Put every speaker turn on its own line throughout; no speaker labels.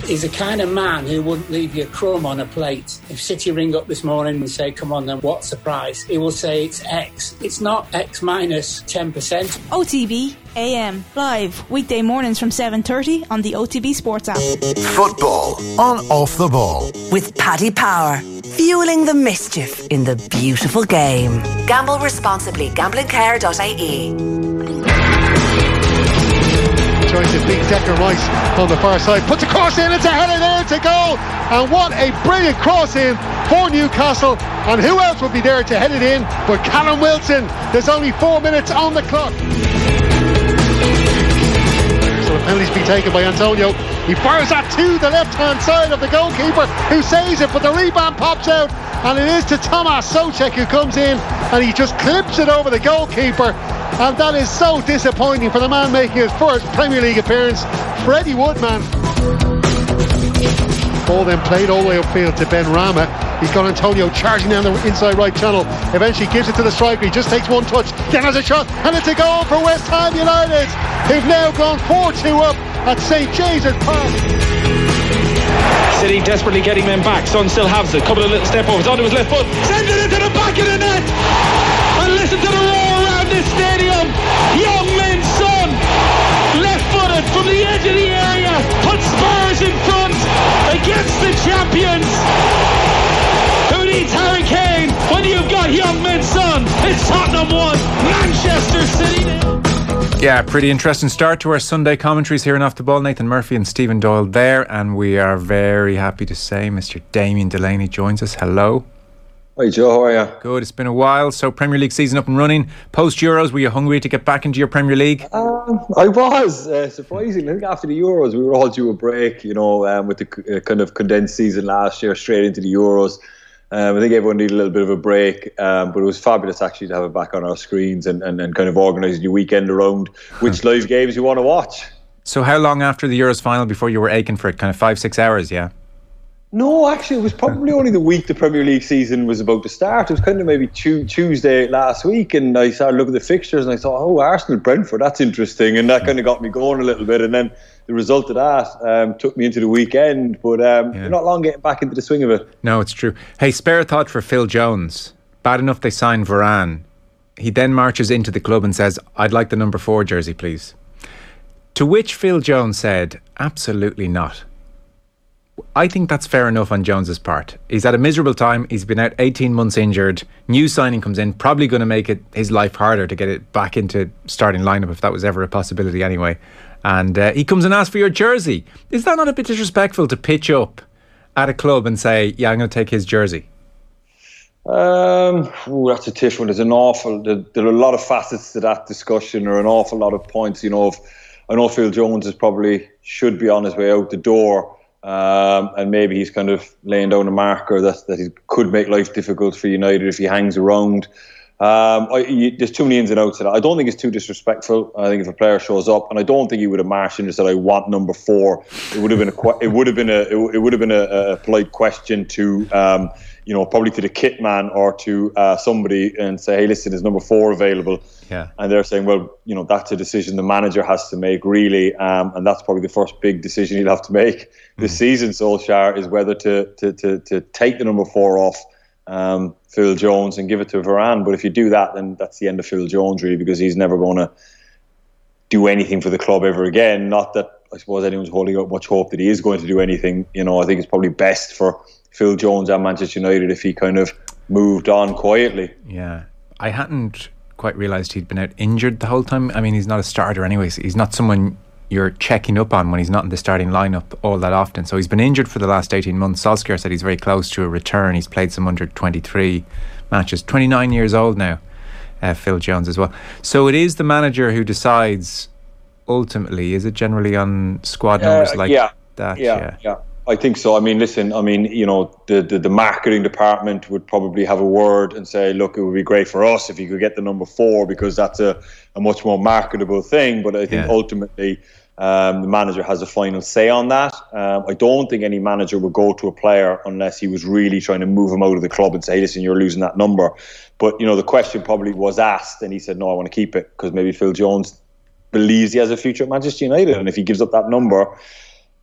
He's the kind of man who wouldn't leave you a crumb on a plate. If City ring up this morning and say, come on then, what's the price? He will say it's X. It's not X minus 10%.
OTB AM, live weekday mornings from 7:30 on the OTB Sports app.
Football on Off the Ball.
With Paddy Power, fueling the mischief in the beautiful game. Gamble responsibly. Gamblingcare.ie.
Tries to beat Declan Rice on the far side, puts a cross in, it's a header there to goal, and what a brilliant cross in for Newcastle. And who else would be there to head it in but Callum Wilson? There's only 4 minutes on the clock. So the penalty's been taken by Antonio. He fires that to the left hand side of the goalkeeper, who saves it, but the rebound pops out, and it is to Tomas Souček, who comes in and he just clips it over the goalkeeper. And that is so disappointing for the man making his first Premier League appearance, Freddie Woodman. Ball then played all the way upfield to Ben Rama. He's got Antonio charging down the inside right channel. Eventually gives it to the striker. He just takes one touch, then has a shot, and it's a goal for West Ham United, who've now gone 4-2 up at St James's Park.
City desperately getting them back. Son still has it. Couple of little step overs onto his left foot. Sends it into the back of the net. And listen to the roar around this stadium. Young Min Son, left-footed from the edge of the area, puts Spurs in front against the champions. Who needs Harry Kane when you've got Young Min Son? It's Tottenham 1, Manchester City 0.
Yeah, pretty interesting start to our Sunday commentaries here in Off the Ball. Nathan Murphy and Stephen Doyle there, and we are very happy to say Mr. Damien Delaney joins us. Hello.
Hi Joe, how are you?
Good, it's been a while. So Premier League season up and running. Post Euros, were you hungry to get back into your Premier League?
I was, surprisingly. I think after the Euros we were all due a break, with the kind of condensed season last year straight into the Euros. I think everyone needed a little bit of a break, but it was fabulous actually to have it back on our screens and kind of organising your weekend around which live games you want to watch.
So how long after the Euros final before you were aching for it? Kind of 5-6 hours, yeah?
No, actually it was probably only the week the Premier League season was about to start. It was kind of maybe Tuesday last week, and I started looking at the fixtures and I thought, oh, Arsenal-Brentford, that's interesting, and that kind of got me going a little bit, and then the result of that took me into the weekend, but you're not long getting back into the swing of it.
No, it's true. Hey, spare a thought for Phil Jones. Bad enough they signed Varane. He then marches into the club and says, I'd like the number 4 jersey, please. To which Phil Jones said, absolutely not. I think that's fair enough on Jones's part. He's had a miserable time. He's been out 18 months injured. New signing comes in, probably going to make it his life harder to get it back into starting lineup, if that was ever a possibility anyway. And he comes and asks for your jersey. Is that not a bit disrespectful to pitch up at a club and say, yeah, I'm going to take his jersey?
That's a tough one. There are a lot of facets to that discussion, or an awful lot of points. I know Phil Jones should be on his way out the door. And maybe he's kind of laying down a marker that he could make life difficult for United if he hangs around. There's too many ins and outs of that. I don't think it's too disrespectful. I think if a player shows up, and I don't think he would have marched in and said, "I want number 4." It would have been a polite question to, probably to the kit man or to somebody, and say, "Hey, listen, is number 4 available?"
Yeah.
And they're saying, "Well, that's a decision the manager has to make, really," and that's probably the first big decision he'll have to make this season. Solskjaer is whether to take the number 4 off Phil Jones and give it to Varane. But if you do that, then that's the end of Phil Jones, really, because he's never going to do anything for the club ever again. Not that I suppose anyone's holding out much hope that he is going to do anything. I think it's probably best for Phil Jones and Manchester United if he kind of moved on quietly.
Yeah, I hadn't quite realised he'd been out injured the whole time. I mean, he's not a starter anyways. He's not someone you're checking up on when he's not in the starting lineup all that often. So he's been injured for the last 18 months. Solskjaer said he's very close to a return. He's played some under 23 matches. 29 years old now, Phil Jones as well. So it is the manager who decides ultimately. Is it generally on squad numbers that?
Yeah. I think so. I mean, listen, the marketing department would probably have a word and say, look, it would be great for us if you could get the number 4, because that's a much more marketable thing. But I think ultimately the manager has a final say on that. I don't think any manager would go to a player unless he was really trying to move him out of the club and say, hey, listen, you're losing that number. But, the question probably was asked and he said, no, I want to keep it, because maybe Phil Jones believes he has a future at Manchester United. And if he gives up that number,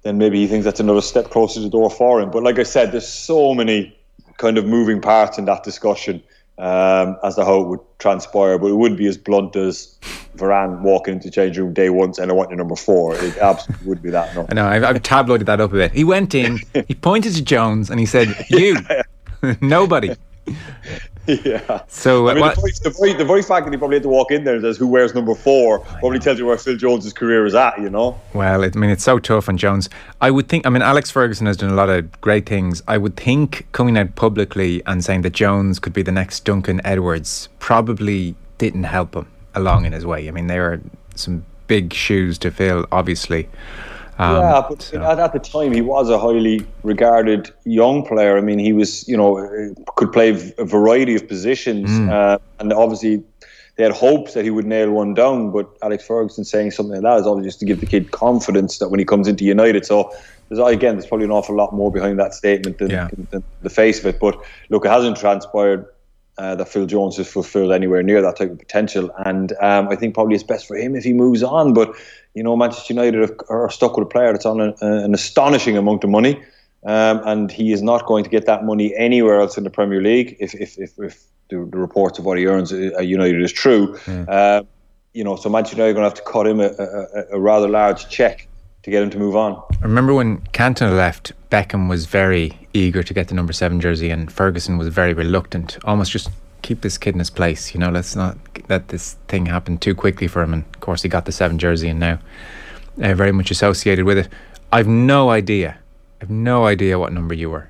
then maybe he thinks that's another step closer to the door for him. But like I said, there's so many kind of moving parts in that discussion as to how it would transpire. But it wouldn't be as blunt as Varane walking into the change room day one and I want your number 4. It absolutely would be that. No.
I know, I've tabloided that up a bit. He went in, he pointed to Jones and he said, "You, nobody."
Yeah.
So
the very fact that he probably had to walk in there and says who wears number 4 probably tells you where Phil Jones' career is at, you know.
Well, it's so tough on Jones. I would think, Alex Ferguson has done a lot of great things. I would think coming out publicly and saying that Jones could be the next Duncan Edwards probably didn't help him along in his way. There are some big shoes to fill, obviously.
But at the time he was a highly regarded young player. He was, could play a variety of positions, and obviously they had hopes that he would nail one down. But Alex Ferguson saying something like that is obviously just to give the kid confidence that when he comes into United. So there's probably an awful lot more behind that statement than the face of it. But look, it hasn't transpired that Phil Jones has fulfilled anywhere near that type of potential, and I think probably it's best for him if he moves on. But Manchester United are stuck with a player that's on an astonishing amount of money, and he is not going to get that money anywhere else in the Premier League if the reports of what he earns at United is true. So Manchester United are going to have to cut him a rather large cheque to get him to move on.
I remember when Cantona left, Beckham was very eager to get the number 7 jersey and Ferguson was very reluctant, almost just keep this kid in his place, let's not let this thing happen too quickly for him. And of course he got the 7 jersey and now very much associated with it. I've no idea what number you were.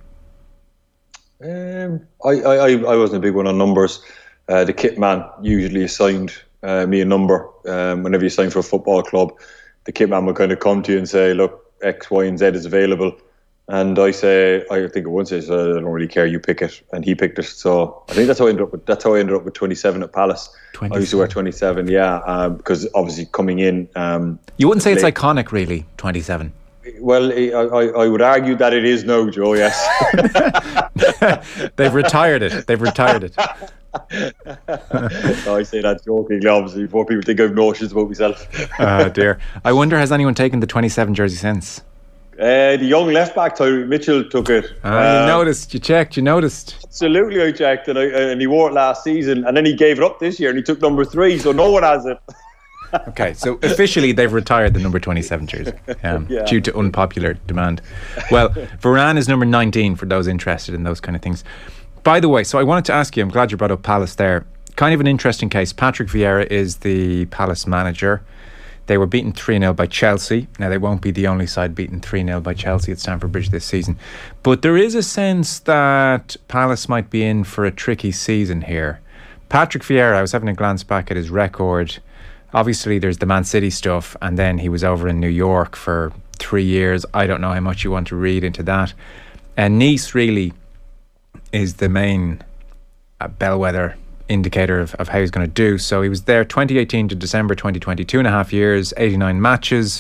I wasn't a big one on numbers. The kit man usually assigned me a number. Whenever you sign for a football club, the kit man would kind of come to you and say, look, X, Y and Z is available. And I think at one stage, I don't really care, you pick it. And he picked it. So I think that's how I ended up with 27 at Palace. 27. I used to wear 27, because obviously coming in...
you wouldn't say it's iconic, really, 27?
Well, I would argue that it is now, Joe, yes.
They've retired it.
I say that jokingly, obviously, before people think I have notions about myself.
Oh, dear. I wonder, has anyone taken the 27 jersey since?
The young left-back, Tyreek Mitchell, took it.
You noticed, you checked, you noticed.
Absolutely, I checked, and he wore it last season, and then he gave it up this year, and he took number 3, so no one has it.
Okay, so officially they've retired the number 27 jersey due to unpopular demand. Well, Varane is number 19 for those interested in those kind of things. By the way, so I wanted to ask you, I'm glad you brought up Palace there. Kind of an interesting case. Patrick Vieira is the Palace manager. They were beaten 3-0 by Chelsea. Now, they won't be the only side beaten 3-0 by Chelsea at Stamford Bridge this season. But there is a sense that Palace might be in for a tricky season here. Patrick Vieira, I was having a glance back at his record. Obviously, there's the Man City stuff, and then he was over in New York for 3 years. I don't know how much you want to read into that. And Nice really is the main bellwether indicator of how he's going to do. So he was there 2018 to December 2020, 2.5 years, 89 matches.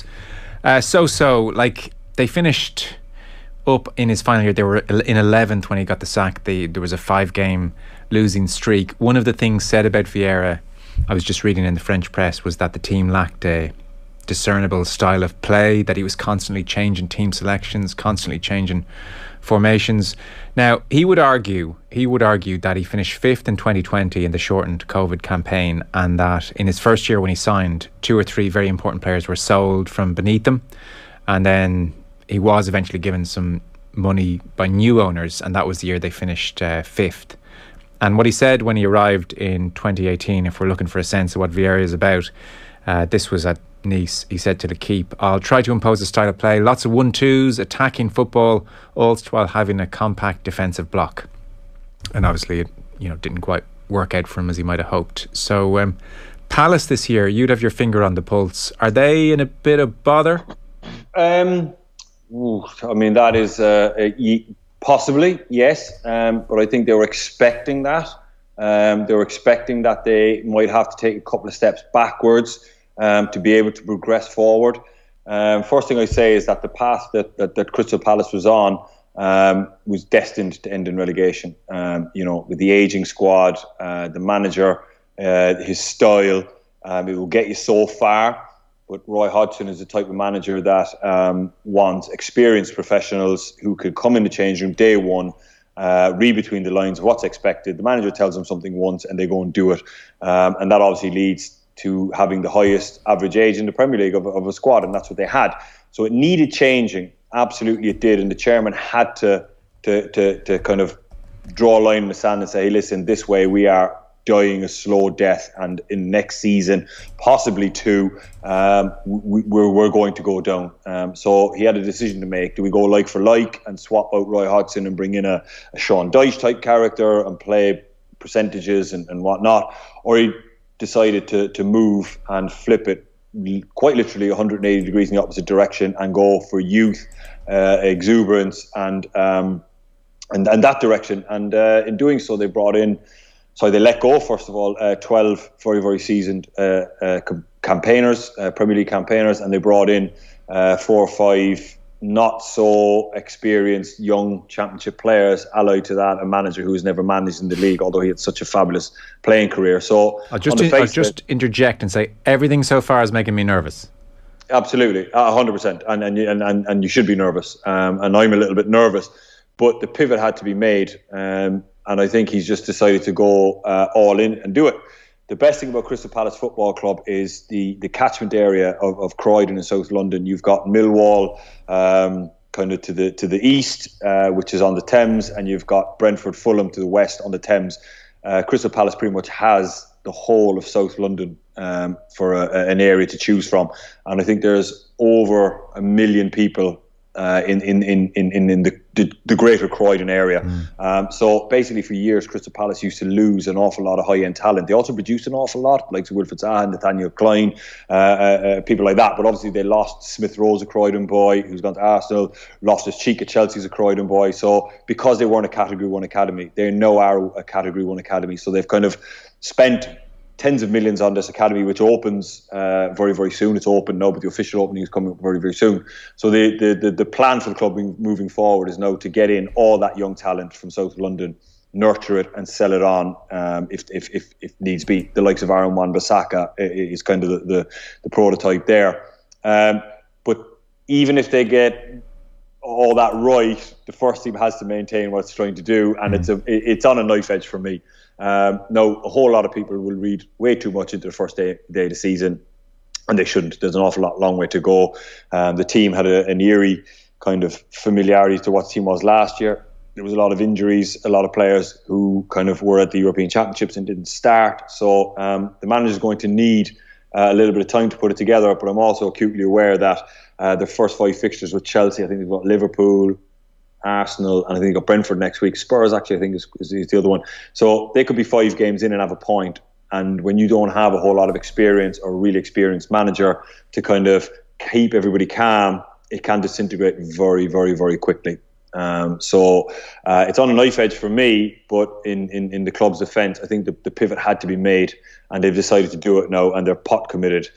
They finished up in his final year. They were in 11th when he got the sack. There was a 5-game losing streak. One of the things said about Vieira, I was just reading in the French press, was that the team lacked a discernible style of play, that he was constantly changing team selections, constantly changing formations. Now, he would argue that he finished 5th in 2020 in the shortened COVID campaign, and that in his first year when he signed, 2 or 3 very important players were sold from beneath him, and then he was eventually given some money by new owners, and that was the year they finished 5th. And what he said when he arrived in 2018, if we're looking for a sense of what Vieira is about, this was at Nice. He said to L'Équipe, "I'll try to impose a style of play, lots of 1-2s, attacking football, all while having a compact defensive block." And obviously it didn't quite work out for him as he might have hoped. So Palace this year, you'd have your finger on the pulse. Are they in a bit of bother?
That is possibly, yes, but I think they were expecting that. They were expecting that they might have to take a couple of steps backwards to be able to progress forward. First thing I say is that the path that Crystal Palace was on was destined to end in relegation. With the ageing squad, the manager, his style, it will get you so far. But Roy Hodgson is the type of manager that wants experienced professionals who could come in the change room day one, read between the lines of what's expected. The manager tells them something once and they go and do it. And that obviously leads to having the highest average age in the Premier League of a squad, and that's what they had. So it needed changing. Absolutely it did. And the chairman had to kind of draw a line in the sand and say, hey, listen, this way we are dying a slow death, and in next season, possibly two, we're going to go down. So he had a decision to make. Do we go like for like and swap out Roy Hodgson and bring in a Sean Dyche type character and play percentages and whatnot? Or he decided to move and flip it quite literally 180 degrees in the opposite direction and go for youth, exuberance and that direction. And in doing so, they let go, first of all, 12 very, very seasoned campaigners, Premier League campaigners, and they brought in 4 or 5 not so experienced young championship players, allied to that a manager who has never managed in the league, although he had such a fabulous playing career. So
I'll just interject and say everything so far is making me nervous.
Absolutely, 100%, and you should be nervous, and I'm a little bit nervous, but the pivot had to be made. And I think he's just decided to go all in and do it. The best thing about Crystal Palace Football Club is the catchment area of Croydon in South London. You've got Millwall kind of to the east, which is on the Thames, and you've got Brentford, Fulham to the west on the Thames. Crystal Palace pretty much has the whole of South London for an area to choose from. And I think there's over 1 million people in the greater Croydon area. So basically for years Crystal Palace used to lose an awful lot of high-end talent. They also produced an awful lot, like Wilfred Zaha, Nathaniel Klein, people like that, but obviously they lost Smith Rowe's a Croydon boy who's gone to Arsenal, Loftus Cheek at Chelsea's a Croydon boy. So because they weren't a Category 1 academy, they now are a Category 1 academy. So they've kind of spent tens of millions on this academy, which opens very, very soon. It's open now, but the official opening is coming up very, very soon. So the plan for the club moving forward is now to get in all that young talent from South London, nurture it and sell it on if needs be. The likes of Aaron Wan-Bissaka is kind of the prototype there. But even if they get all that right, the first team has to maintain what it's trying to do, and it's on a knife edge for me. Now, a whole lot of people will read way too much into the first day of the season, and they shouldn't. There's an awful long way to go. The team had an eerie kind of familiarity to what the team was last year. There was a lot of injuries, a lot of players who kind of were at the European Championships and didn't start. So the manager is going to need a little bit of time to put it together, but I'm also acutely aware that the first 5 fixtures with Chelsea, I think they've got Liverpool, Arsenal, and I think they've got Brentford next week. Spurs, actually, I think is the other one. So they could be 5 games in and have a point. And when you don't have a whole lot of experience or a really experienced manager to kind of keep everybody calm, it can disintegrate very, very, very quickly. So it's on a knife edge for me, but in the club's defence, I think the pivot had to be made, and they've decided to do it now, and they're pot committed.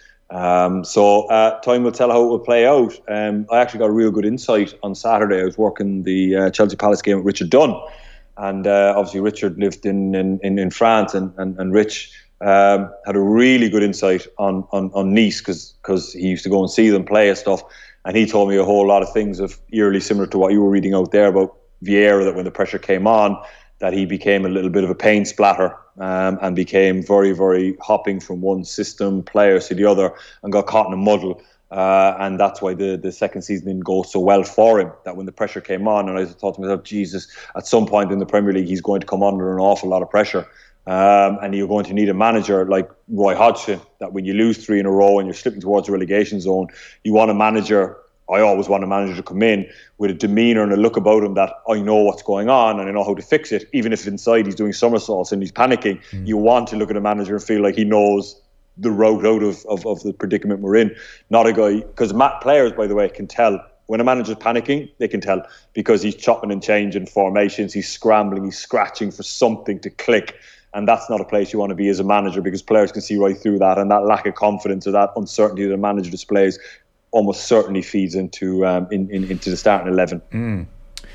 So time will tell how it will play out. I actually got a real good insight on Saturday. I was working the Chelsea Palace game with Richard Dunn, and obviously Richard lived in France, and Rich had a really good insight on Nice because he used to go and see them play and stuff. And he told me a whole lot of things eerily similar to what you were reading out there about Vieira, that when the pressure came on, that he became a little bit of a pain splatter and became very, very hopping from one system players to the other and got caught in a muddle. And that's why the second season didn't go so well for him, that when the pressure came on, and I thought to myself, Jesus, at some point in the Premier League, he's going to come under an awful lot of pressure. And you're going to need a manager like Roy Hodgson, that when you lose 3 in a row and you're slipping towards the relegation zone, you want a manager. I always want a manager to come in with a demeanour and a look about him that I know what's going on and I know how to fix it. Even if inside he's doing somersaults and he's panicking, you want to look at a manager and feel like he knows the route out of the predicament we're in. Not a guy, because players, by the way, can tell. When a manager's panicking, they can tell, because he's chopping and changing formations, he's scrambling, he's scratching for something to click. And that's not a place you want to be as a manager, because players can see right through that, and that lack of confidence or that uncertainty that a manager displays almost certainly feeds into the starting 11.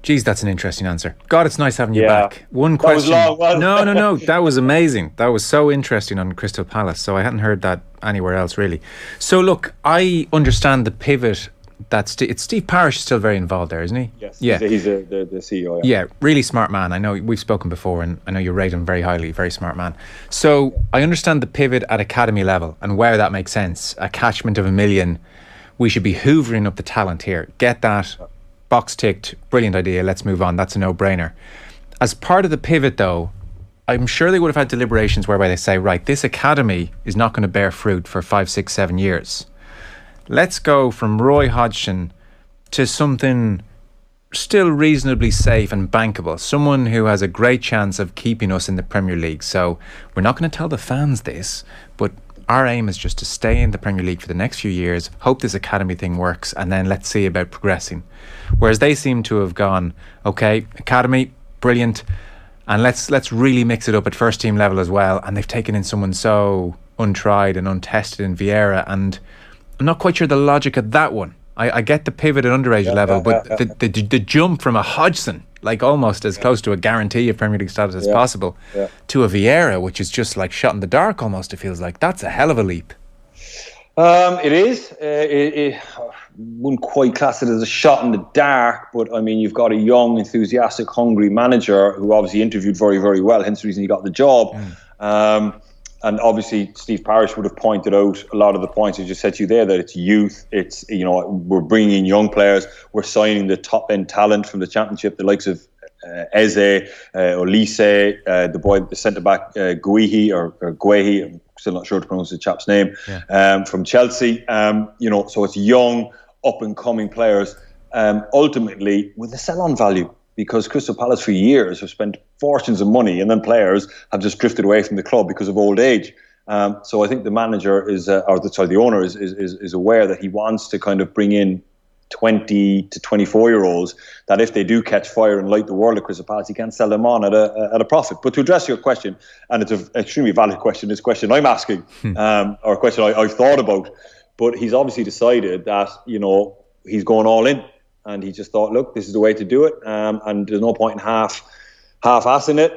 Geez, that's an interesting answer. God, it's nice having you
Yeah.
back. One question.
That was long, wasn't it?
No. That was amazing. That was so interesting on Crystal Palace. So I hadn't heard that anywhere else, really. So look, I understand the pivot. It's Steve Parish is still very involved there, isn't he?
Yes.
Yeah.
He's the CEO.
Yeah, really smart man. I know we've spoken before, and I know you rate him very highly. Very smart man. So I understand the pivot at academy level and where that makes sense. A catchment of 1 million. We should be hoovering up the talent here. Get that. Box ticked. Brilliant idea. Let's move on. That's a no-brainer. As part of the pivot, though, I'm sure they would have had deliberations whereby they say, right, this academy is not going to bear fruit for 5, 6, 7 years. Let's go from Roy Hodgson to something still reasonably safe and bankable. Someone who has a great chance of keeping us in the Premier League. So we're not going to tell the fans this, but our aim is just to stay in the Premier League for the next few years, hope this academy thing works, and then let's see about progressing. Whereas they seem to have gone, okay, academy, brilliant, and let's really mix it up at first team level as well. And they've taken in someone so untried and untested in Vieira, and I'm not quite sure the logic of that one. I get the pivot at underage level, but the jump from a Hodgson, like almost as close to a guarantee of Premier League status as possible, to a Vieira, which is just like shot in the dark almost, it feels like. That's a hell of a leap.
It is. It wouldn't quite class it as a shot in the dark, but I mean, you've got a young, enthusiastic, hungry manager who obviously interviewed very, very well, hence the reason he got the job. And obviously, Steve Parish would have pointed out a lot of the points I just said to you there, that it's youth, it's, we're bringing in young players, we're signing the top-end talent from the Championship, the likes of Eze, Olise, the boy, the centre-back, Guehi, I'm still not sure to pronounce the chap's name, from Chelsea. So it's young, up-and-coming players, ultimately with a sell-on value. Because Crystal Palace for years have spent fortunes of money, and then players have just drifted away from the club because of old age. So I think the manager the owner is aware that he wants to kind of bring in 20 to 24-year-olds that if they do catch fire and light the world at Crystal Palace, he can sell them on at a profit. But to address your question, and it's an extremely valid question, this question I'm asking, or a question I've thought about, but he's obviously decided that, he's going all in. And he just thought, look, this is the way to do it. And there's no point in half-assing it.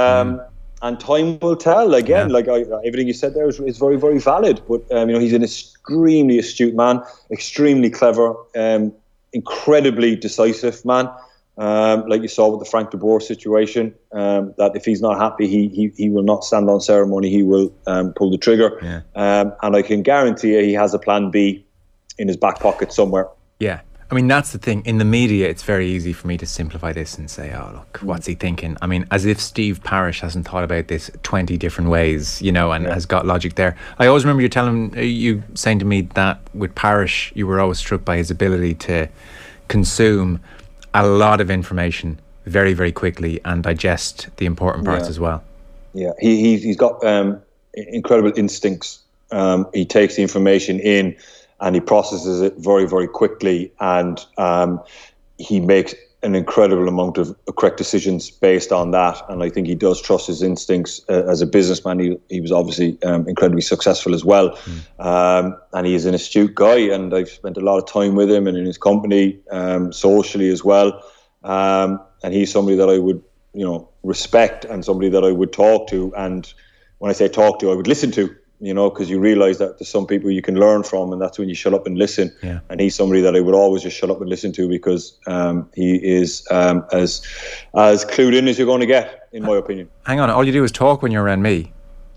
And time will tell. Again, everything you said there is very, very valid. But, he's an extremely astute man, extremely clever, incredibly decisive man. Like you saw with the Frank de Boer situation, that if he's not happy, he will not stand on ceremony. He will pull the trigger. Yeah. And I can guarantee you he has a plan B in his back pocket somewhere.
Yeah. I mean, that's the thing. In the media, it's very easy for me to simplify this and say, oh, look, what's he thinking? I mean, as if Steve Parish hasn't thought about this 20 different ways, and has got logic there. I always remember you saying to me that with Parish, you were always struck by his ability to consume a lot of information very, very quickly and digest the important parts as well. Yeah,
he's got incredible instincts. He takes the information in and he processes it very, very quickly, and he makes an incredible amount of correct decisions based on that. And I think he does trust his instincts. As a businessman, he was obviously incredibly successful as well. And he is an astute guy, and I've spent a lot of time with him and in his company, socially as well. And he's somebody that I would, respect, and somebody that I would talk to. And when I say talk to, I would listen to. Because you realise that there's some people you can learn from, and that's when you shut up and listen. Yeah. And he's somebody that I would always just shut up and listen to, because he is as clued in as you're going to get, in my opinion.
Hang on, all you do is talk when you're around me.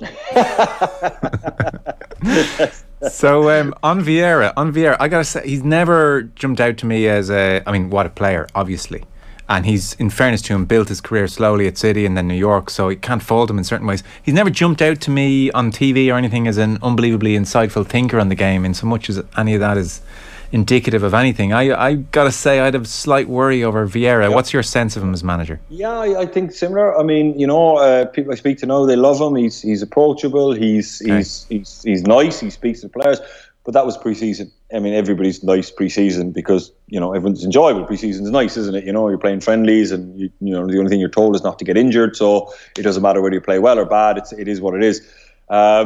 So on Vieira, I gotta say, he's never jumped out to me as what a player, obviously. And he's, in fairness to him, built his career slowly at City and then New York, so you can't fault him in certain ways. He's never jumped out to me on TV or anything as an unbelievably insightful thinker on the game, in so much as any of that is indicative of anything. I gotta say, I'd have slight worry over Vieira. Yeah. What's your sense of him as manager? Yeah,
I think similar. I mean, people I speak to know, they love him. He's approachable. He's nice. He speaks to the players. But that was pre-season. I mean, everybody's nice pre-season because, everyone's enjoyable. Pre-season's nice, isn't it? You're playing friendlies, and the only thing you're told is not to get injured. So it doesn't matter whether you play well or bad. It is what it is.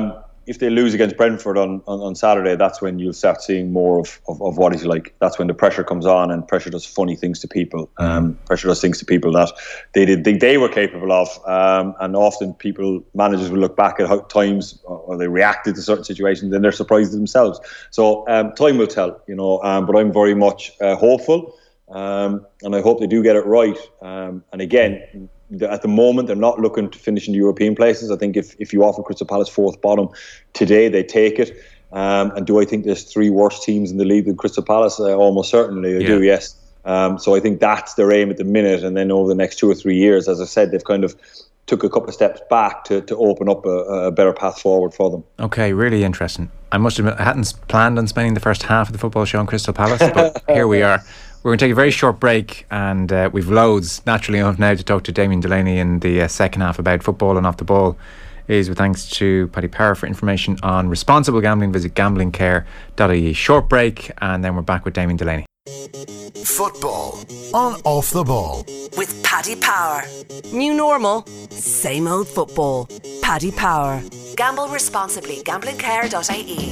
if they lose against Brentford on Saturday, that's when you'll start seeing more of what he's like. That's when the pressure comes on, and pressure does funny things to people. Pressure does things to people that they were capable of, and often managers will look back at how times or they reacted to certain situations and they're surprised at themselves. So time will tell, but I'm very much hopeful, and I hope they do get it right. And again, at the moment, they're not looking to finish in the European places. I think if you offer Crystal Palace fourth bottom today, they take it. And do I think there's 3 worse teams in the league than Crystal Palace? Almost certainly I do, yes. So I think that's their aim at the minute. And then over the next 2 or 3 years, as I said, they've kind of took a couple of steps back to open up a better path forward for them.
Okay, really interesting. I must admit, I hadn't planned on spending the first half of the football show on Crystal Palace, but here we are. We're going to take a very short break, and we've loads, naturally enough, now to talk to Damien Delaney in the second half about football and off the ball. Is with thanks to Paddy Power. For information on responsible gambling, visit gamblingcare.ie. Short break, and then we're back with Damien Delaney.
Football on Off the Ball
with Paddy Power. New normal, same old football. Paddy Power. Gamble responsibly. Gamblingcare.ie.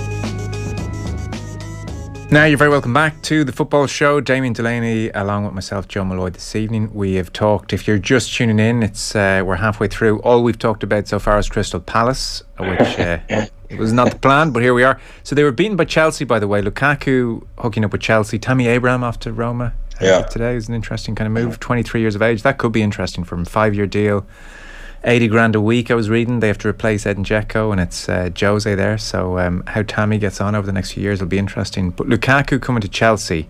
Now you're very welcome back to the football show. Damien Delaney along with myself, Joe Malloy, this evening. We have talked, if you're just tuning in, it's we're halfway through. All we've talked about so far is Crystal Palace, which it was not the plan, but here we are. So they were beaten by Chelsea, by the way. Lukaku hooking up with Chelsea. Tammy Abraham off to Roma today. It was an interesting kind of move. 23 years of age. That could be interesting for him. 5-year deal. 80 grand a week, I was reading. They have to replace Edin Dzeko, and it's Jose there. So how Tammy gets on over the next few years will be interesting. But Lukaku coming to Chelsea,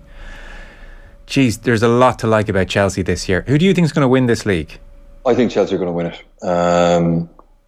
geez, there's a lot to like about Chelsea this year. Who do you think is going to win this league?
I think Chelsea are going to win it. And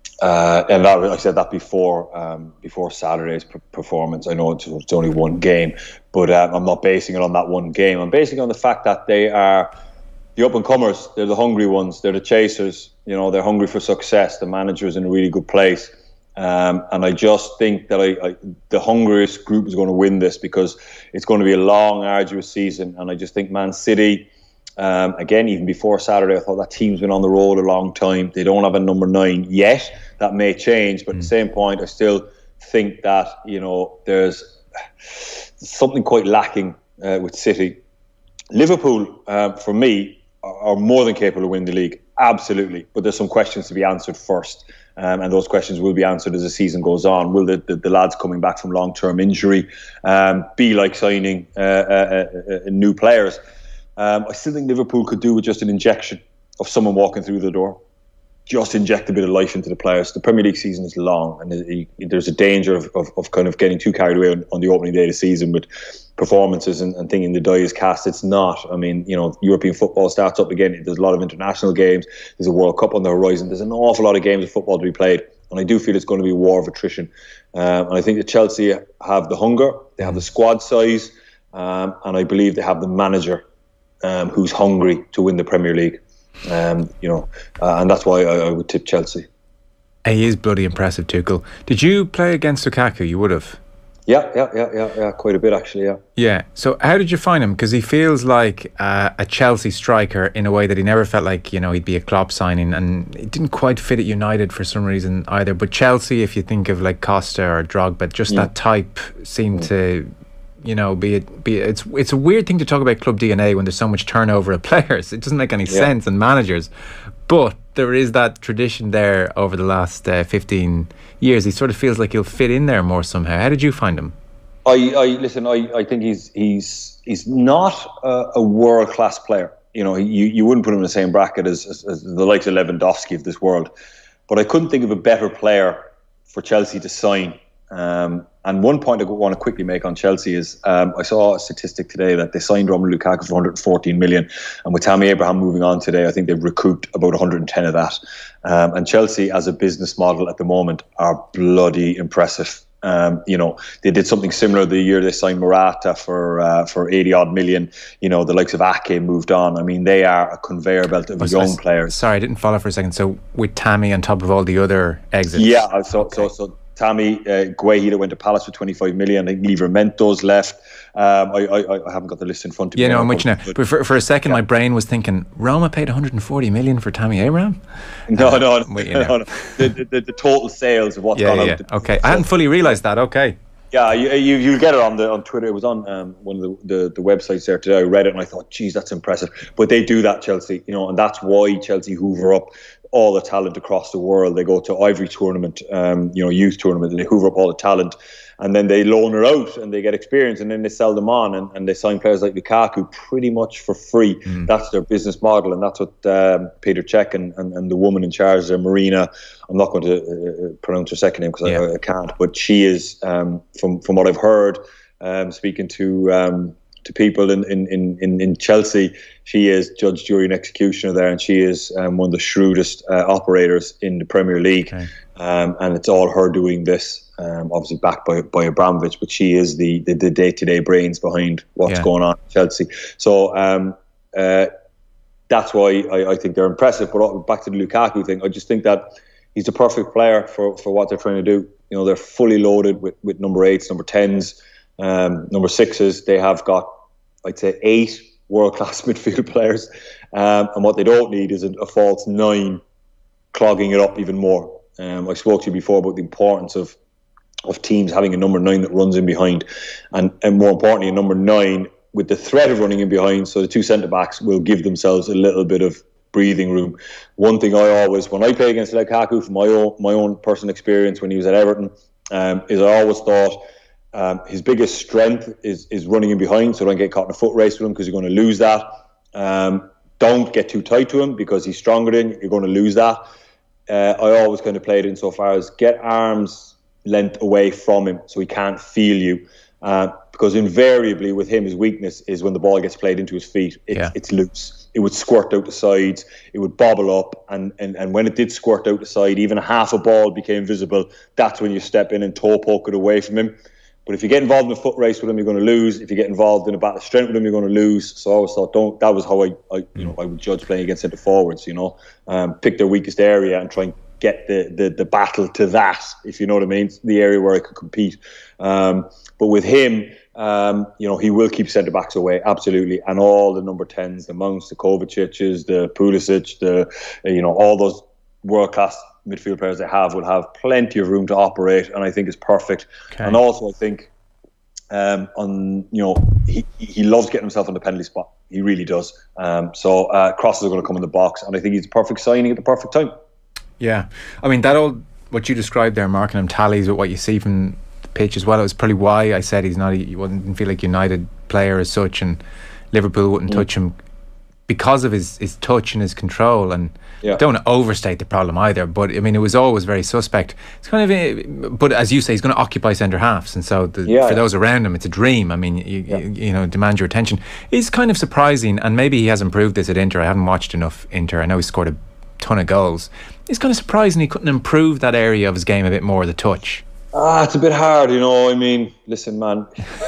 that, I said that before Saturday's performance. I know it's only one game, but I'm not basing it on that one game. I'm basing it on the fact that they are the up-and-comers. They're the hungry ones. They're the chasers. They're hungry for success. The manager is in a really good place. And I just think that the hungriest group is going to win this, because it's going to be a long, arduous season. And I just think Man City, again, even before Saturday, I thought that team's been on the road a long time. They don't have a number 9 yet. That may change. But at the same point, I still think that, there's something quite lacking with City. Liverpool, for me, are more than capable of winning the league. Absolutely. But there's some questions to be answered first. And those questions will be answered as the season goes on. Will the lads coming back from long-term injury be like signing new players? I still think Liverpool could do with just an injection of someone walking through the door. Just inject a bit of life into the players. The Premier League season is long, and there's a danger of kind of getting too carried away on the opening day of the season with performances and thinking the die is cast. It's not. I mean, European football starts up again. There's a lot of international games. There's a World Cup on the horizon. There's an awful lot of games of football to be played, and I do feel it's going to be a war of attrition. And I think that Chelsea have the hunger, they have the squad size, and I believe they have the manager who's hungry to win the Premier League. And that's why I would tip Chelsea.
He is bloody impressive, Tuchel. Did you play against Lukaku? You would have.
Yeah, quite a bit actually.
Yeah. So how did you find him? Because he feels like a Chelsea striker in a way that he never felt like he'd be a Klopp signing, and he didn't quite fit at United for some reason either. But Chelsea, if you think of like Costa or Drogba, just that type seemed to. It's a weird thing to talk about club DNA when there's so much turnover of players. It doesn't make any sense, and managers. But there is that tradition there over the last 15 years. He sort of feels like he'll fit in there more somehow. How did you find him?
I think he's not a world class player. You wouldn't put him in the same bracket as the likes of Lewandowski of this world. But I couldn't think of a better player for Chelsea to sign. And one point I want to quickly make on Chelsea is I saw a statistic today that they signed Romelu Lukaku for 114 million, and with Tammy Abraham moving on today, I think they've recouped about 110 of that. And Chelsea as a business model at the moment are bloody impressive. They did something similar the year they signed Morata for 80 odd million. The likes of Ake moved on. I mean, they are a conveyor belt of young players.
Sorry, I didn't follow for a second. So with Tammy on top of all the other exits.
Yeah. So Tammy Guehi that went to Palace for 25 million. I think Livermento's left. I haven't got the list in front of me.
Yeah, no, I'm with you now. But for a second, my brain was thinking, Roma paid 140 million for Tammy Abraham?
No. The total sales of what's gone out.
Yeah. Okay, I hadn't fully realised that. Okay.
Yeah, you'll get it on Twitter. It was on one of the websites there today. I read it and I thought, geez, that's impressive. But they do that, Chelsea, and that's why Chelsea hoover up all the talent across the world. They go to Ivory tournament, youth tournament, and they hoover up all the talent, and then they loan her out and they get experience, and then they sell them on, and they sign players like Lukaku pretty much for free. That's their business model, and that's what Peter Cech and the woman in charge there, Marina, I'm not going to pronounce her second name because I can't, but she is, from what I've heard, speaking to people in Chelsea, she is judge, jury and executioner there, and she is one of the shrewdest operators in the Premier League. Okay. And it's all her doing this, obviously backed by Abramovich, but she is the day-to-day brains behind what's going on in Chelsea. So that's why I think they're impressive. But back to the Lukaku thing, I just think that he's the perfect player for what they're trying to do. They're fully loaded with number 8s, number 10s, number 6s. They have got, I'd say, 8 world-class midfield players, and what they don't need is a false 9 clogging it up even more. I spoke to you before about the importance of teams having a number 9 that runs in behind, and more importantly, a number 9 with the threat of running in behind, so the 2 centre-backs will give themselves a little bit of breathing room. One thing I always, when I play against Lukaku, from my own personal experience when he was at Everton, is I always thought his biggest strength is running in behind, so don't get caught in a foot race with him because you're going to lose that. Don't get too tight to him because he's stronger than you, you're going to lose that. I always kind of played it insofar as get arm's length away from him so he can't feel you. Because invariably with him, his weakness is when the ball gets played into his feet, it's loose. It would squirt out the sides, it would bobble up, and when it did squirt out the side, even half a ball became visible. That's when you step in and toe poke it away from him. But if you get involved in a foot race with him, you're going to lose. If you get involved in a battle of strength with him, you're going to lose. So I always thought, that was how I would judge playing against centre forwards. Pick their weakest area and try and get the battle to that, if you know what I mean, the area where I could compete. But with him, he will keep centre backs away, absolutely, and all the number 10s, the Mounts, the Kovacic's, the Pulisic, all those world class midfield players they have will have plenty of room to operate, and I think is perfect. Okay. And also I think he loves getting himself on the penalty spot. He really does. So crosses are going to come in the box, and I think he's the perfect signing at the perfect time. Yeah,
I mean what you described there, marking him tallies with what you see from the pitch as well. It was probably why I said he wouldn't feel like United player as such, and Liverpool wouldn't touch him because of his touch and his control. And don't want to overstate the problem either, but I mean it was always very suspect. It's kind of, but as you say, he's going to occupy centre halves, and so for those around him, it's a dream. I mean, you demand your attention. It's kind of surprising, and maybe he hasn't proved this at Inter. I haven't watched enough Inter. I know he scored a ton of goals. It's kind of surprising he couldn't improve that area of his game a bit more, the touch.
It's a bit hard, I mean, listen, man.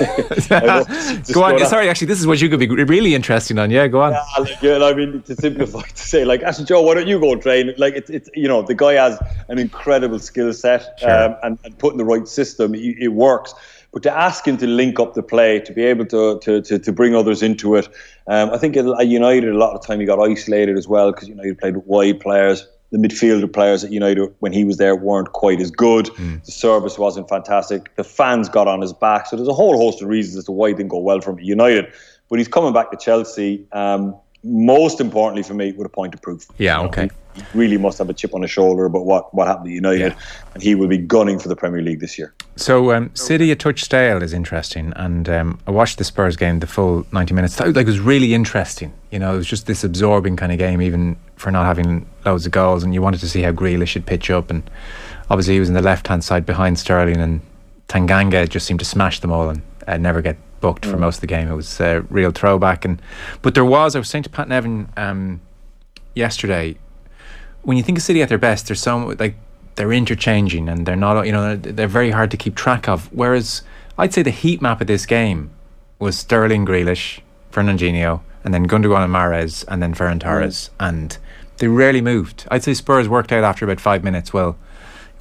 Go on. Sorry, actually, this is what you could be really interesting on. Yeah, go on.
I mean, to simplify, to say, actually, Joe, why don't you go and train? It's the guy has an incredible skill set, sure. and put in the right system, it works. But to ask him to link up the play, to be able to bring others into it, I think at United a lot of the time he got isolated as well because United played with wide players. The midfielder players at United when he was there weren't quite as good. The service wasn't fantastic. The fans got on his back. So there's a whole host of reasons as to why it didn't go well for him at United. But he's coming back to Chelsea. Most importantly for me, with a point of proof.
Yeah, okay.
He really must have a chip on his shoulder about what happened at United, and he will be gunning for the Premier League this year.
So City a touch stale is interesting, and I watched the Spurs game the full 90 minutes. It was really interesting. It was just this absorbing kind of game, even for not having loads of goals, and you wanted to see how Grealish should pitch up, and obviously he was on the left hand side behind Sterling, and Tanganga just seemed to smash them all and never get booked for most of the game. It was a real throwback. But I was saying to Pat Nevin yesterday, when you think of City at their best, they're interchanging, and they're not, they're very hard to keep track of. Whereas I'd say the heat map of this game was Sterling, Grealish, Fernandinho, and then Gundogan and Mahrez, and then Ferran Torres, and they rarely moved. I'd say Spurs worked out after about 5 minutes. Well,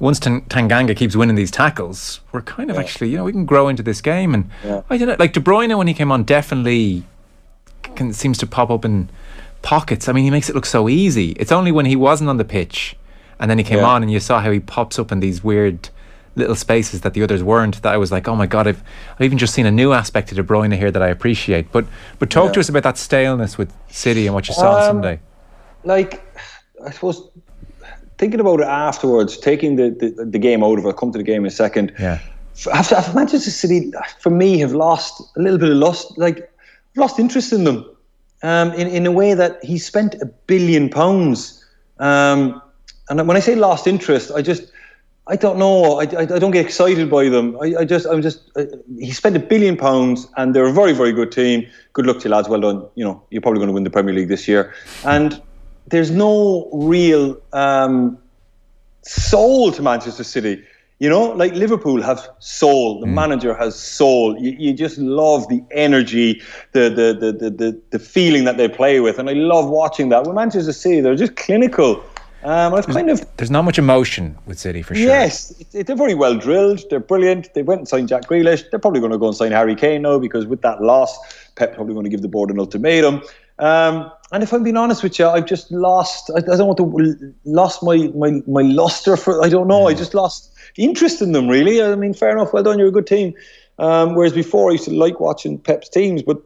once Tanganga keeps winning these tackles, we're kind of actually, we can grow into this game. And I don't know, like De Bruyne when he came on definitely seems to pop up in pockets. I mean, he makes it look so easy. It's only when he wasn't on the pitch and then he came on and you saw how he pops up in these weird little spaces that the others weren't, that I was like, oh my God, I've even just seen a new aspect of De Bruyne here that I appreciate. But talk to us about that staleness with City and what you saw on Sunday.
Like, I suppose thinking about it afterwards, taking the game out of it, I'll come to the game in a second.
Yeah.
Manchester City, for me, have lost a little bit of lost interest in them. In a way that he spent £1 billion. And when I say lost interest, I don't know. I don't get excited by them. He spent £1 billion and they're a very, very good team. Good luck to you lads. Well done. You're probably going to win the Premier League this year. And there's no real soul to Manchester City. Like Liverpool have soul. The manager has soul. You just love the energy, the feeling that they play with, and I love watching that. With Manchester City, they're just clinical.
There's not much emotion with City for sure.
Yes, they're very well drilled. They're brilliant. They went and signed Jack Grealish. They're probably going to go and sign Harry Kane now because with that loss, Pep probably going to give the board an ultimatum. And if I'm being honest with you, I've just lost. I don't want to lost my luster for. I don't know. I just lost interest in them. Really. I mean, fair enough. Well done. You're a good team. Whereas before, I used to like watching Pep's teams, but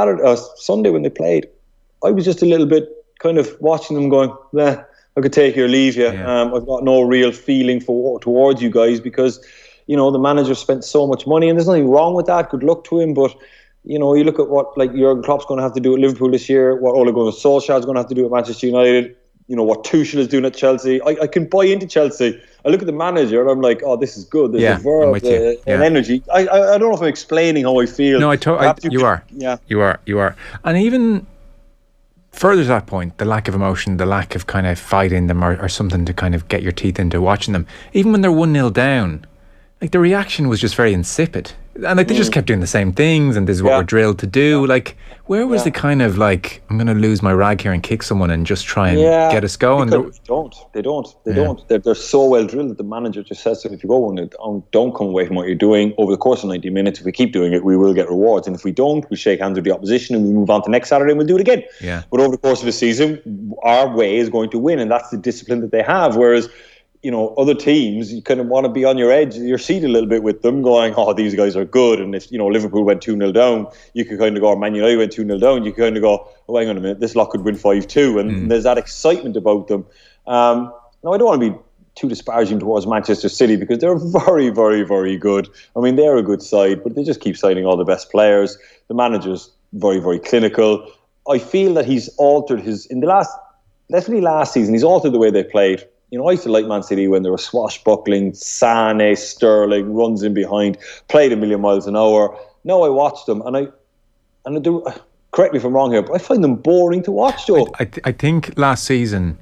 Sunday when they played, I was just a little bit kind of watching them, going, I could take you or leave you. I've got no real feeling towards you guys because, the manager spent so much money and there's nothing wrong with that. Good luck to him. But, you look at what Jurgen Klopp's going to have to do at Liverpool this year, what Ole Gunnar Solskjaer is going to have to do at Manchester United, what Tuchel is doing at Chelsea. I can buy into Chelsea. I look at the manager and I'm like, oh, this is good. There's a verve and energy. I don't know if I'm explaining how I feel.
No, you are. Yeah. You are. And even further to that point, the lack of emotion, the lack of kind of fighting them or something to kind of get your teeth into watching them. Even when they're 1-0 down, like the reaction was just very insipid. And they just kept doing the same things and this is what we're drilled to do. Like, where was the kind of like, I'm going to lose my rag here and kick someone and just try and get us going?
They don't. They're so well drilled that the manager just says, if you go on, don't come away from what you're doing. Over the course of 90 minutes, if we keep doing it, we will get rewards. And if we don't, we shake hands with the opposition and we move on to next Saturday and we'll do it again.
Yeah.
But over the course of the season, our way is going to win. And that's the discipline that they have. Whereas, other teams, you kind of want to be on your seat a little bit with them, going, oh, these guys are good. And if, Liverpool went 2-0 down, you could kind of go, or Man United went 2-0 down, you could kind of go, oh, hang on a minute, this lot could win 5-2. And there's that excitement about them. Now, I don't want to be too disparaging towards Manchester City because they're very, very, very good. I mean, they're a good side, but they just keep signing all the best players. The manager's very, very clinical. I feel that he's altered definitely last season, he's altered the way they played. I used to like Man City when they were swashbuckling, Sané, Sterling, runs in behind, played a million miles an hour. Now I watch them and correct me if I'm wrong here, but I find them boring to watch, Joe.
I think last season,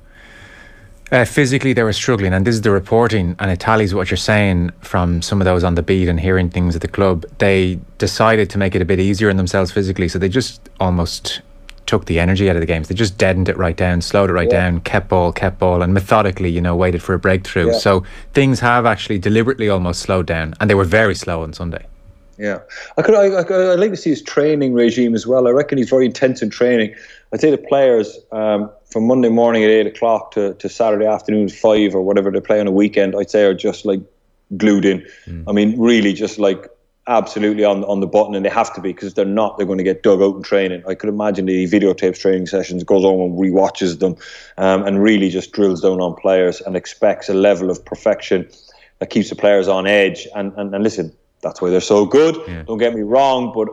physically they were struggling, and this is the reporting, and it tallies what you're saying from some of those on the beat and hearing things at the club. They decided to make it a bit easier on themselves physically, so they just almost took the energy out of the games. They just deadened it right down, slowed it right down, kept ball, and methodically, waited for a breakthrough. So things have actually deliberately almost slowed down, and they were very slow on Sunday.
Yeah, I'd like to see his training regime as well. I reckon he's very intense in training. I'd say the players from Monday morning at 8 o'clock to Saturday afternoon at 5 or whatever they play on a weekend, I'd say are just like glued in. I mean, really just like absolutely on the button, and they have to be, because if they're not, they're going to get dug out in training. I could imagine he videotapes training sessions, goes on and rewatches them, and really just drills down on players and expects a level of perfection that keeps the players on edge. And listen, that's why they're so good. Yeah. Don't get me wrong, but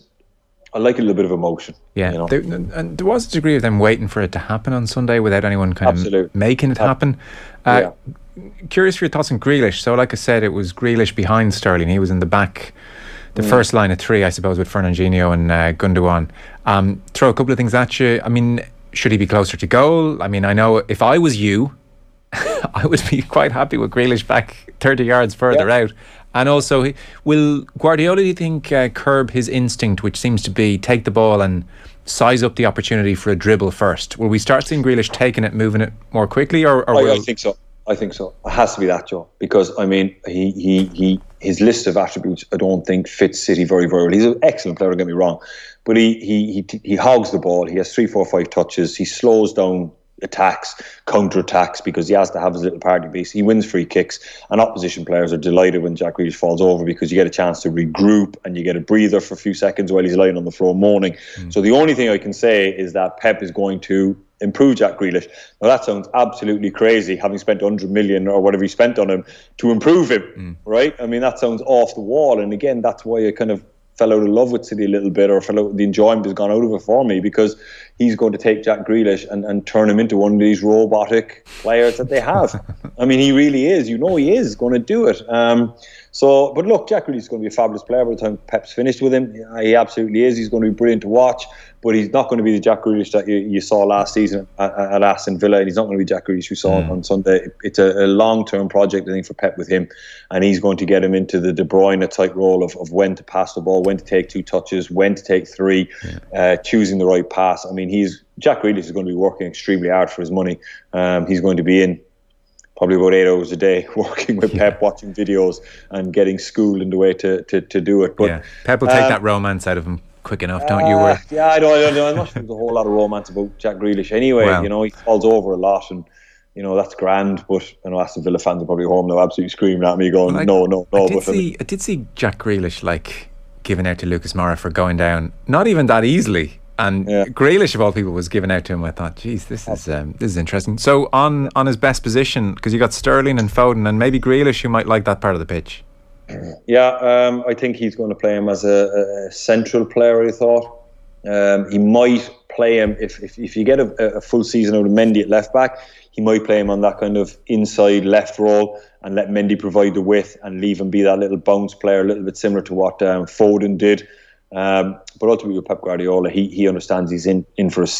I like a little bit of emotion.
Yeah, and there was a degree of them waiting for it to happen on Sunday without anyone kind of making it happen. Curious for your thoughts on Grealish. So like I said, it was Grealish behind Sterling. He was in the back, the first line of three, I suppose, with Fernandinho and Gundogan. Throw a couple of things at you. I mean, should he be closer to goal? I mean, I know if I was you, I would be quite happy with Grealish back 30 yards further out. And also, will Guardiola, do you think, curb his instinct, which seems to be take the ball and size up the opportunity for a dribble first? Will we start seeing Grealish taking it, moving it more quickly?
I think so. I think so. It has to be that, Joe, because I mean, his list of attributes I don't think fits City very, very well. He's an excellent player, don't get me wrong, but he hogs the ball. He has 3, 4, 5 touches. He slows down attacks, counter attacks, because he has to have his little party piece. He wins free kicks, and opposition players are delighted when Jack Grealish falls over, because you get a chance to regroup and you get a breather for a few seconds while he's lying on the floor moaning. So the only thing I can say is that Pep is going to improve Jack Grealish. Now that sounds absolutely crazy, having spent 100 million or whatever he spent on him to improve him, right? I mean, that sounds off the wall, and again, that's why I kind of fell out of love with City a little bit, or the enjoyment has gone out of it for me, because he's going to take Jack Grealish and turn him into one of these robotic players that they have. I mean, he really is. You know, he is going to do it. But look, Jack Grealish is going to be a fabulous player by the time Pep's finished with him. He absolutely is. He's going to be brilliant to watch, but he's not going to be the Jack Grealish that you saw last season at Aston Villa, and he's not going to be Jack Grealish you saw on Sunday. It's a long-term project, I think, for Pep with him, and he's going to get him into the De Bruyne type role of when to pass the ball, when to take 2 touches, when to take 3, choosing the right pass. I mean, Jack Grealish is going to be working extremely hard for his money. He's going to be in probably about 8 hours a day working with Pep, watching videos and getting schooled in the way to do it. But
Pep will take that romance out of him quick enough, don't you worry?
Yeah, I don't know. I'm not sure there's a whole lot of romance about Jack Grealish anyway. Well, you know, he falls over a lot, and you know, that's grand, but I know Aston Villa fans are probably home now absolutely screaming at me going, no.
I did see Jack Grealish like giving out to Lucas Moura for going down, not even that easily. And Grealish, of all people, was given out to him. I thought, geez, this is interesting. So on his best position, because you got Sterling and Foden and maybe Grealish, who might like that part of the pitch.
Yeah, I think he's going to play him as a central player, I thought. He might play him, if you get a full season out of Mendy at left back, he might play him on that kind of inside left role and let Mendy provide the width and leave him be that little bounce player, a little bit similar to what Foden did. But ultimately with Pep Guardiola, he understands he's in for a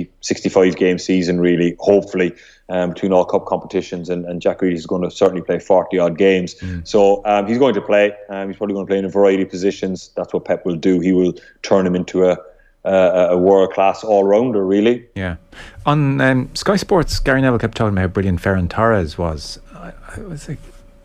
65 game season, really, hopefully, between all cup competitions, and Jack Grealish is going to certainly play 40 odd games. So he's going to play. He's probably going to play in a variety of positions. That's what Pep will do. He will turn him into a world class all rounder, really.
Yeah. On Sky Sports, Gary Neville kept talking about how brilliant Ferran Torres was. I was like,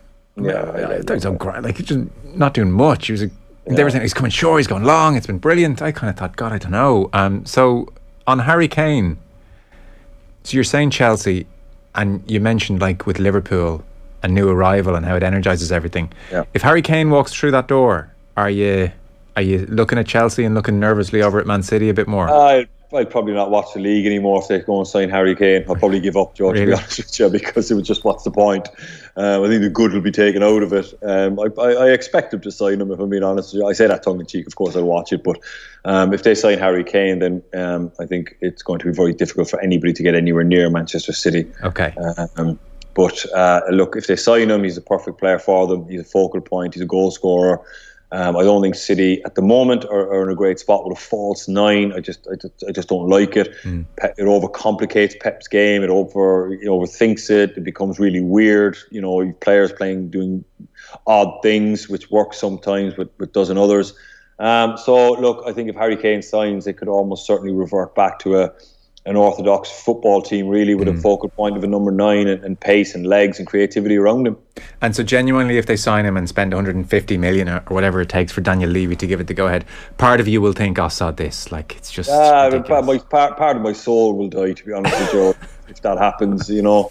I thought he was great. Like, he's just not doing much. He was they were saying he's coming short, he's going long, it's been brilliant. I kind of thought, God, I don't know. So on Harry Kane, so you're saying Chelsea, and you mentioned like with Liverpool, a new arrival and how it energises everything. Yeah. If Harry Kane walks through that door, are you looking at Chelsea and looking nervously over at Man City a bit more?
I'd probably not watch the league anymore if they go and sign Harry Kane. I'll probably give up, George, to be honest with you, because it was just, what's the point? I think the good will be taken out of it. I expect them to sign him, if I'm being honest with you. I say that tongue in cheek, of course I'll watch it, but if they sign Harry Kane, then I think it's going to be very difficult for anybody to get anywhere near Manchester City.
Okay.
But look, if they sign him, he's a perfect player for them. He's a focal point, he's a goal scorer. I don't think City at the moment are in a great spot with a false 9. I just don't like it. It overcomplicates Pep's game. It overthinks it. It becomes really weird. You know, players doing odd things, which work sometimes, but doesn't others. So look, I think if Harry Kane signs, it could almost certainly revert back to an orthodox football team, really, with a focal point of a number 9 and pace and legs and creativity around him.
And so genuinely, if they sign him and spend 150 million or whatever it takes for Daniel Levy to give it the go ahead, part of you will think, oh, sod this, like, it's just ridiculous.
Part of my soul will die, to be honest with you, if that happens, you know.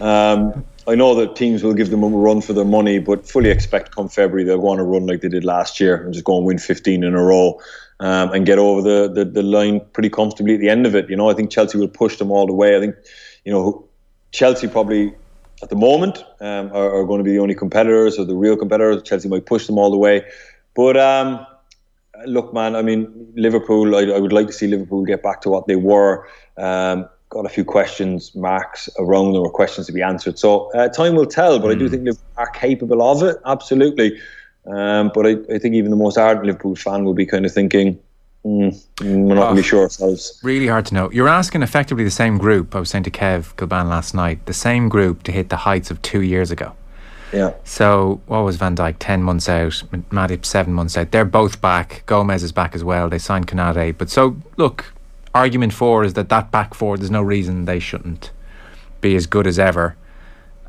I know that teams will give them a run for their money, but fully expect come February they'll go on a run like they did last year and just go and win 15 in a row. And get over the line pretty comfortably at the end of it. You know, I think Chelsea will push them all the way. I think, you know, Chelsea probably at the moment are going to be the only competitors, or the real competitors. Chelsea might push them all the way. But look, man, I mean, Liverpool, I would like to see Liverpool get back to what they were. Got a few marks around them, or questions to be answered. So time will tell, but I do think Liverpool are capable of it, absolutely. But I think even the most ardent Liverpool fan will be kind of thinking, we're not really sure ourselves.
Really hard to know. You're asking effectively the same group, I was saying to Kev Kilban last night, the same group to hit the heights of 2 years ago.
Yeah.
So what was Van Dijk, 10 months out, Matip 7 months out. They're both back. Gomez is back as well. They signed Konate. But so, look, argument 4 is that back four, there's no reason they shouldn't be as good as ever.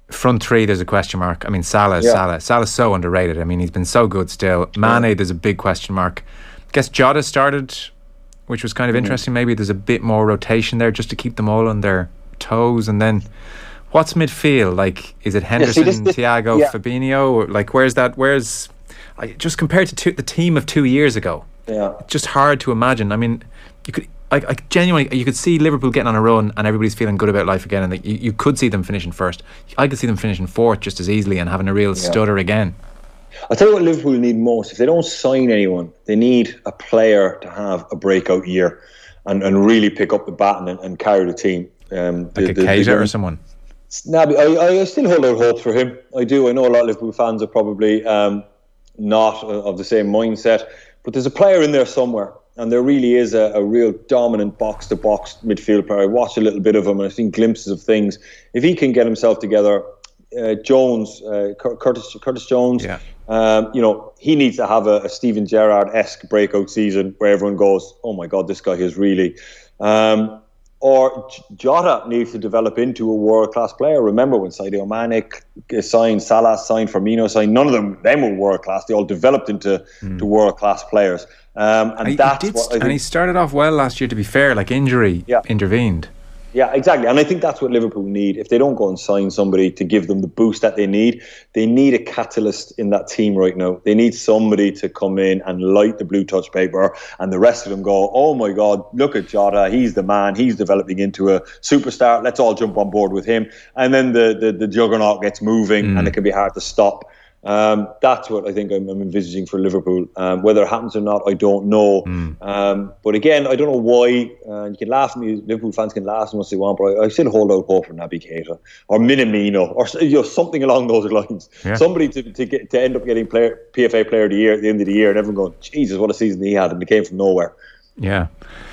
Front three, there's a question mark. I mean, Salah's so underrated. I mean, he's been so good still. Mane, there's a big question mark. I guess Jota started, which was kind of interesting. Maybe there's a bit more rotation there just to keep them all on their toes. And then what's midfield? Like, is it Henderson, Thiago, Fabinho? Or like, where's just compared to the team of 2 years ago? Yeah, it's just hard to imagine. I mean, you could... I genuinely, you could see Liverpool getting on a run and everybody's feeling good about life again, and you could see them finishing first. I could see them finishing fourth just as easily and having a real stutter again.
I'll tell you what Liverpool need most. If they don't sign anyone, they need a player to have a breakout year and really pick up the baton and carry the team.
Like a Keita or someone?
Naby, I still hold out hope for him. I do. I know a lot of Liverpool fans are probably not of the same mindset, but there's a player in there somewhere. And there really is a real dominant box-to-box midfield player. I watched a little bit of him and I've seen glimpses of things. If he can get himself together, Curtis Jones, he needs to have a Steven Gerrard-esque breakout season where everyone goes, oh my God, this guy is really... Or Jota needs to develop into a world-class player. Remember when Sadio Mane signed, Salah signed, Firmino signed, none of them were world-class. They all developed into world-class players.
And he started off well last year, to be fair, like injury intervened.
Yeah, exactly. And I think that's what Liverpool need. If they don't go and sign somebody to give them the boost that they need a catalyst in that team right now. They need somebody to come in and light the blue touch paper, and the rest of them go, oh my God, look at Jota, he's the man, he's developing into a superstar, let's all jump on board with him. And then the juggernaut gets moving and it can be hard to stop. That's what I think I'm envisaging for Liverpool. Whether it happens or not, I don't know. But again, I don't know why. You can laugh at me. Liverpool fans can laugh as much as they want, but I still hold out hope for Naby Keita or Minamino or something along those lines. Yeah. Somebody to end up getting PFA Player of the Year at the end of the year, and everyone going, Jesus, what a season he had, and he came from nowhere.
Yeah,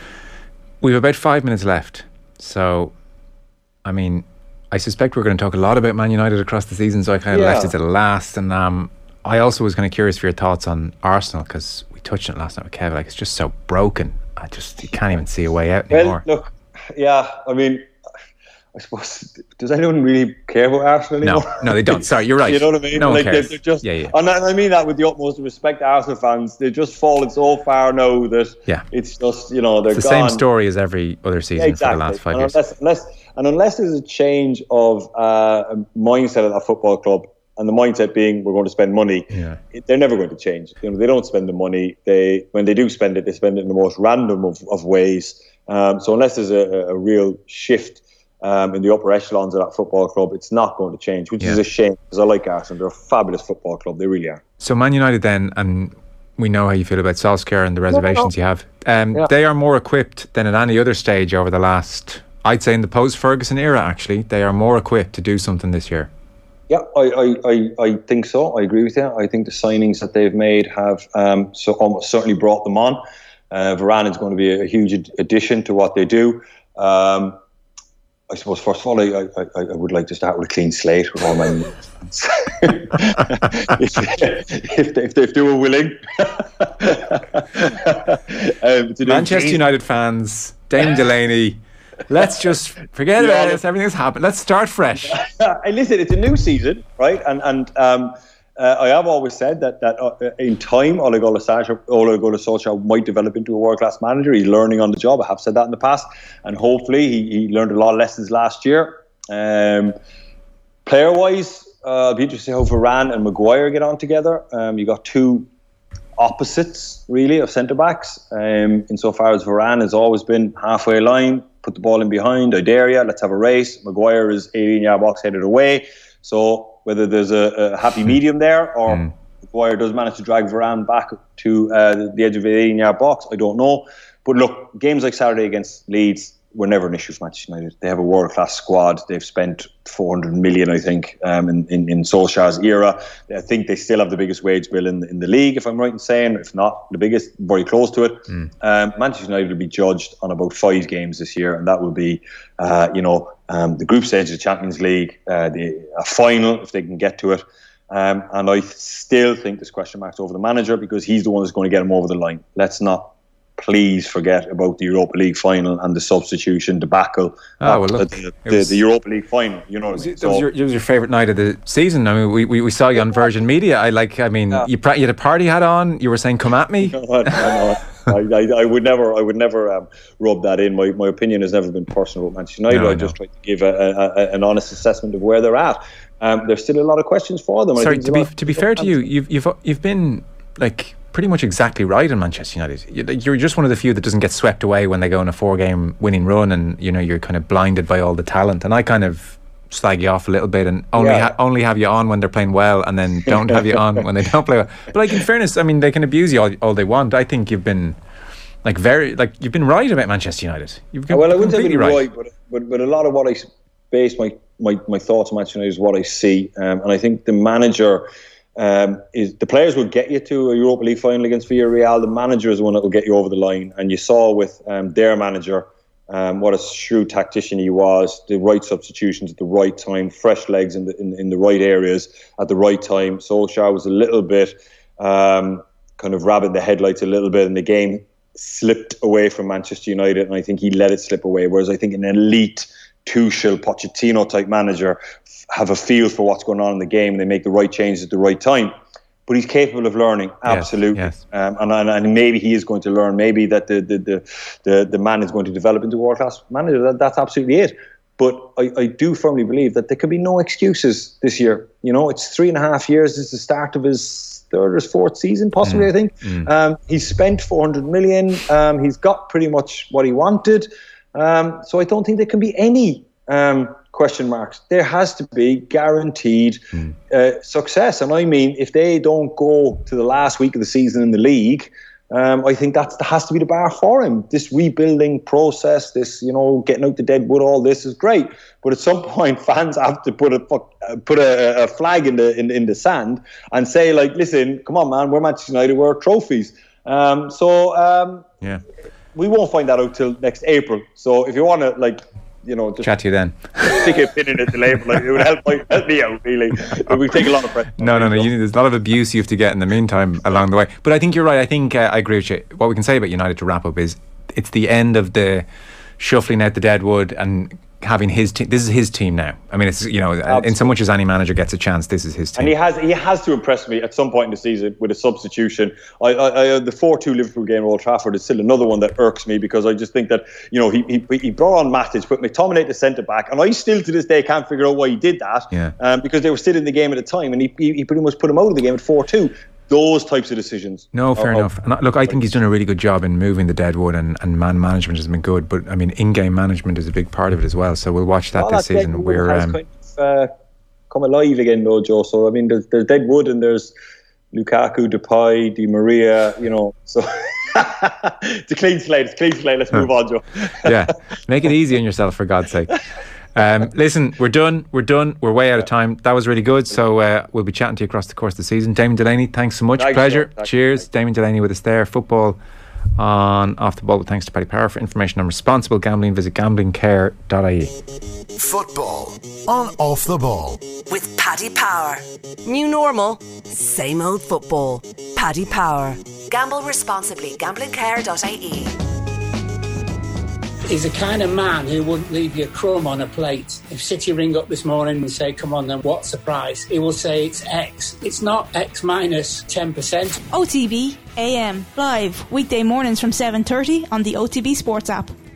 we have about 5 minutes left, so I mean, I suspect we're going to talk a lot about Man United across the season, so I kind of left it to the last. And I also was kind of curious for your thoughts on Arsenal, because we touched on it last night with Kev. Like, it's just so broken. You can't even see a way out anymore.
Well, look, I mean, I suppose, does anyone really care about Arsenal anymore?
No, they don't. Sorry, you're right.
You know what I mean?
No one cares.
They're just, and I mean that with the utmost respect to Arsenal fans. They've just fallen so far now that it's just, they're gone.
It's the same story as every other season for the last 5 years.
Unless there's a change of mindset at that football club, and the mindset being we're going to spend money, they're never going to change. They don't spend the money. When they do spend it, they spend it in the most random of ways. So unless there's a real shift in the upper echelons of that football club, it's not going to change, which is a shame, because I like Arsenal. They're a fabulous football club. They really are.
So Man United then, and we know how you feel about Solskjaer and the reservations you have. They are more equipped than at any other stage over the last... I'd say in the post-Ferguson era, actually, they are more equipped to do something this year.
Yeah, I think so. I agree with you. I think the signings that they've made have almost certainly brought them on. Varane is going to be a huge addition to what they do. I suppose, first of all, I would like to start with a clean slate with all my if they were willing.
Manchester United fans, Damon Delaney... Let's just forget about this. Everything's happened. Let's start fresh.
And listen, it's a new season, right? And I have always said that in time, Ole Gunnar Solskjaer might develop into a world-class manager. He's learning on the job. I have said that in the past. And hopefully he learned a lot of lessons last year. Player-wise, I'll be interested to see how Varane and Maguire get on together. You got two opposites, really, of centre-backs. Insofar as Varane has always been halfway line, put the ball in behind, I dare you, let's have a race. Maguire is 18-yard box headed away. So whether there's a happy medium there, or Maguire does manage to drag Varane back to the edge of the 18-yard box, I don't know. But look, games like Saturday against Leeds were never an issue for Manchester United. They have a world-class squad. They've spent 400 million, I think, in Solskjaer's era. I think they still have the biggest wage bill in the league, if I'm right in saying. If not the biggest, very close to it. Manchester United will be judged on about 5 games this year, and that will be, the group stage of the Champions League, a final, if they can get to it. And I still think there's question marks over the manager, because he's the one who's going to get him over the line. Let's not please forget about the Europa League final and the substitution debacle. The Europa League final, you know what I mean?
It was your favourite night of the season. I mean, we saw you on Virgin Media. You had a party hat on. You were saying, "Come at me."
No. I would never rub that in. My opinion has never been personal with Manchester United. I just try to give an honest assessment of where they're at. There's still a lot of questions for them.
Sorry, to be fair to you, you've been like pretty much exactly right in Manchester United. You're just one of the few that doesn't get swept away when they go on a 4-game winning run, and you're kind of blinded by all the talent. And I kind of slag you off a little bit and only have you on when they're playing well, and then don't have you on when they don't play well. But like, in fairness, I mean, they can abuse you all they want. I think you've been you've been right about Manchester United.
I wouldn't say right, but a lot of what I base my thoughts on Manchester United is what I see, and I think the manager is the players will get you to a Europa League final against Villarreal. The manager is the one that will get you over the line, and you saw with their manager what a shrewd tactician he was. The right substitutions at the right time, fresh legs in the right areas at the right time. Solskjaer was a little bit kind of rabbit in the headlights a little bit, and the game slipped away from Manchester United, and I think he let it slip away. Whereas I think an elite Tuchel, Pochettino type manager have a feel for what's going on in the game, and they make the right changes at the right time. But he's capable of learning, absolutely. Yes. And maybe he is going to learn. Maybe that the man is going to develop into a world-class manager. That's absolutely it. But I do firmly believe that there could be no excuses this year. It's 3.5 years. It's the start of his third or fourth season, possibly, I think. He's spent 400 million. He's got pretty much what he wanted. So I don't think there can be any question marks. There has to be guaranteed success. And I mean, if they don't go to the last week of the season in the league, I think that has to be the bar for him. This rebuilding process, this, getting out the dead wood, all this is great. But at some point, fans have to put a flag in the sand and say, like, listen, come on, man, we're Manchester United, we're trophies. We won't find that out till next April. So if you want to, just
chat to you then.
Stick a pin in it, the label. It would help me out, really. It would take a lot of pressure.
No. There's a lot of abuse you have to get in the meantime along the way. But I think you're right. I think I agree with you. What we can say about United to wrap up is it's the end of the shuffling out the dead wood and having his team. This is his team now. I mean, it's in so much as any manager gets a chance, this is his team.
And he has to impress me at some point in the season with a substitution. The 4-2 Liverpool game at Old Trafford is still another one that irks me, because I just think that he brought on Matic, put McTominay at the centre back, and I still to this day can't figure out why he did that. Because they were still in the game at the time, and he pretty much put him out of the game at 4-2. Those types of decisions.
No, fair enough. And look, I think he's done a really good job in moving the deadwood, and man management has been good. But I mean, in-game management is a big part of it as well. So we'll watch that this season. We're kind
of come alive again, though, Joe. So I mean, there's Deadwood and there's Lukaku, Depay, Di Maria. So it's a clean slate. Let's move on, Joe.
Yeah, make it easy on yourself, for God's sake. Listen, we're done. We're way out of time. That was really good. So we'll be chatting to you across the course of the season. Damien Delaney, thanks so much. Pleasure. Cheers. Damien Delaney with us there. Football on Off the Ball with thanks to Paddy Power. For information on responsible gambling, visit gamblingcare.ie.
Football on Off the Ball
with Paddy Power. New normal, same old football. Paddy Power. Gamble responsibly. Gamblingcare.ie.
He's the kind of man who wouldn't leave you a crumb on a plate. If City ring up this morning and say, come on then, what's the price? He will say it's X. It's not X minus 10%.
OTB AM, live, weekday mornings from 7:30 on the OTB Sports app.